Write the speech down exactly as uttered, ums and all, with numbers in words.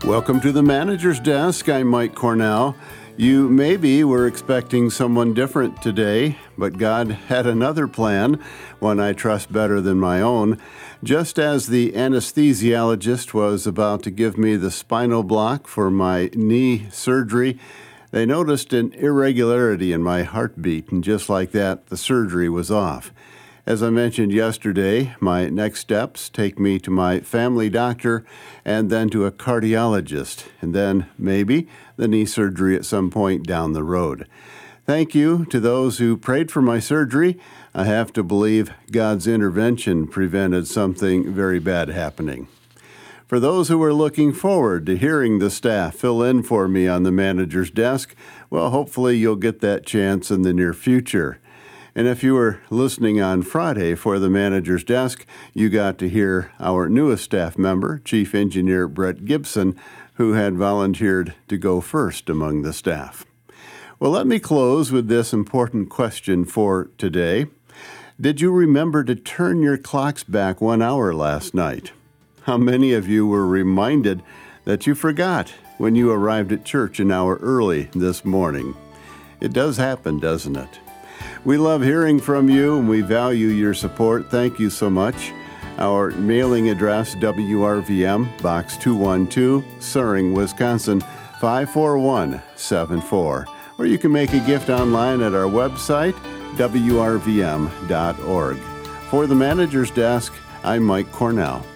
Welcome to the Manager's Desk. I'm Mike Cornell. You maybe were expecting someone different today, but God had another plan, one I trust better than my own. Just as the anesthesiologist was about to give me the spinal block for my knee surgery, they noticed an irregularity in my heartbeat, and just like that, the surgery was off. As I mentioned yesterday, my next steps take me to my family doctor and then to a cardiologist, and then maybe the knee surgery at some point down the road. Thank you to those who prayed for my surgery. I have to believe God's intervention prevented something very bad happening. For those who are looking forward to hearing the staff fill in for me on the manager's desk, well, hopefully you'll get that chance in the near future. And if you were listening on Friday for the manager's desk, you got to hear our newest staff member, Chief Engineer Brett Gibson, who had volunteered to go first among the staff. Well, let me close with this important question for today. Did you remember to turn your clocks back one hour last night? How many of you were reminded that you forgot when you arrived at church an hour early this morning? It does happen, doesn't it? We love hearing from you, and we value your support. Thank you so much. Our mailing address, W R V M, Box two one two, Suring, Wisconsin, five four one seven four. Or you can make a gift online at our website, W R V M dot org. For the Manager's Desk, I'm Mike Cornell.